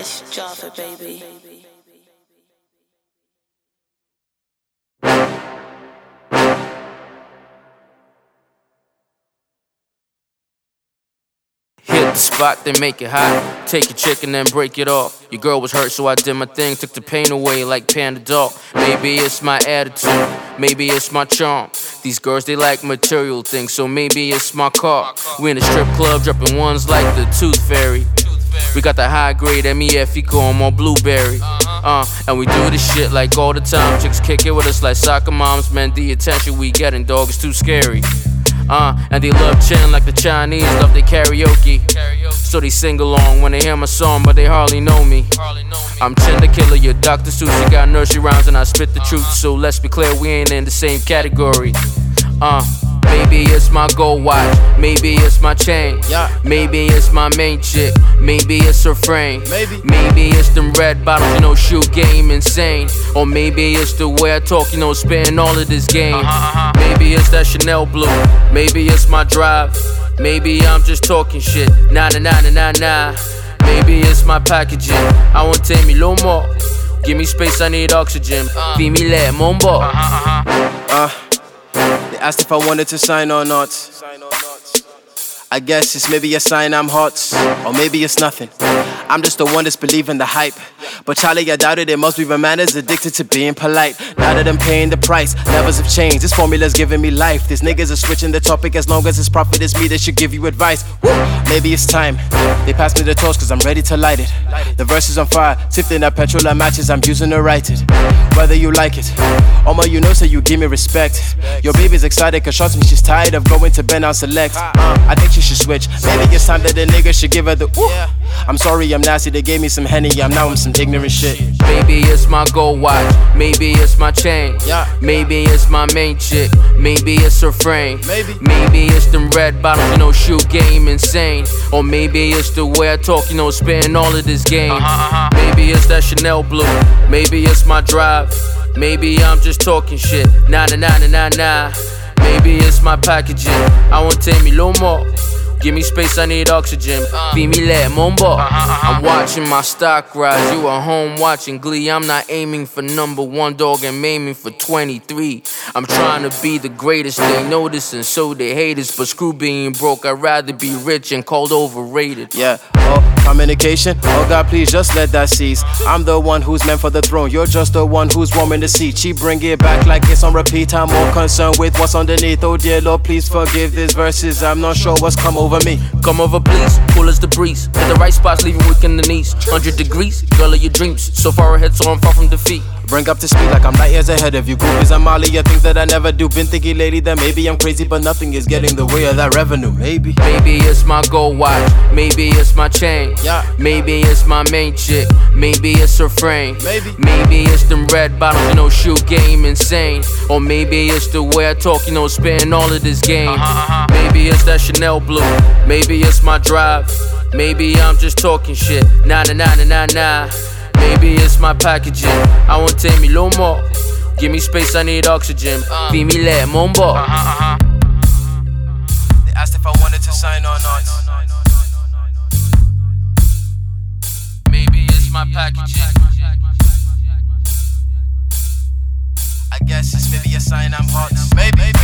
It's Java, baby. Hit the spot, then make it hot. Take your chick and then break it off. Your girl was hurt, so I did my thing. Took the pain away like Panadol. Maybe it's my attitude, maybe it's my charm. These girls, they like material things, so maybe it's my car. We in a strip club, dropping ones like the Tooth Fairy. We got the high grade MEF on more blueberry. And we do this shit like all the time. Chicks kick it with us like soccer moms. Man, the attention we getting, dog, is too scary. And they love chillin' like the Chinese love their karaoke. So they sing along when they hear my song, but they hardly know me. I'm Chin the Killer, your Dr. Seuss. You got nursery rhymes and I spit the truth. So let's be clear, we ain't in the same category. Maybe it's my gold watch, maybe it's my chain, maybe it's my main chick, maybe it's her frame, maybe it's them red bottles, you know, shoot game insane. Or maybe it's the way I talk, you know, spitting all of this game. Maybe it's that Chanel blue, maybe it's my drive, maybe I'm just talking shit, nah. Maybe it's my packaging, I won't take me no more. Give me space, I need oxygen, feed me let mon bo. They asked if I wanted to sign or not. I guess it's maybe a sign I'm hot, or maybe it's nothing. I'm just the one that's believing the hype. But Charlie, I doubted it. Most people man is addicted to being polite. Now that I'm paying the price, levels have changed. This formula's giving me life. These niggas are switching the topic. As long as it's profit, it's me that should give you advice. Woo! Maybe it's time. They pass me the torch cause I'm ready to light it. The verse is on fire, sifting that petrol and matches I'm using to write it. Whether you like it, Oma, you know, so you give me respect. Your baby's excited cause trust me, she's tired of going to Ben on Select. I think she should switch. Maybe it's time that the nigga should give her the woo. I'm sorry, I'm nasty, they gave me some Henny, I'm some ignorant shit. Maybe it's my gold watch, maybe it's my chain, maybe it's my main chick, maybe it's her frame, maybe it's them red bottles, you know, shoot game insane. Or maybe it's the way I talk, you know, spitting all of this game. Maybe it's that Chanel blue, maybe it's my drive, maybe I'm just talking shit, nah. Maybe it's my packaging, I won't take me no more. Give me space, I need oxygen. Feed me let mon bo. I'm watching my stock rise. You are home watching Glee. I'm not aiming for #1, dog. I'm aiming for 23. I'm trying to be the greatest. They notice and so they hate us. But screw being broke. I'd rather be rich and called overrated. Yeah. Communication. Oh God, please just let that cease. I'm the one who's meant for the throne. You're just the one who's warming the seat. She bring it back like it's on repeat. I'm more concerned with what's underneath. Oh dear Lord, please forgive these verses. I'm not sure what's come over me. Come over please, cool as the breeze. Hit the right spots, leave you weak in the knees. 100 degrees, girl of your dreams. So far ahead, so I'm far from defeat. Bring up to speed like I'm light years ahead of you. Groupies, I'm Molly, things that I never do. Been thinking lately that maybe I'm crazy, but nothing is getting in the way of that revenue. Maybe it's my gold watch, maybe it's my chain, maybe it's my main chick, maybe it's her frame, maybe it's them red bottles, you know, shoot game insane. Or maybe it's the way I talk, you know, spitting all of this game. Maybe it's that Chanel blue, maybe it's my drive, maybe I'm just talking shit, nah. Maybe it's my packaging, I won't take me no more. Give me space, I need oxygen, feed me let mon bo. They asked if I wanted to sign or not. Maybe it's my packaging. I guess it's maybe a sign I'm hot. Maybe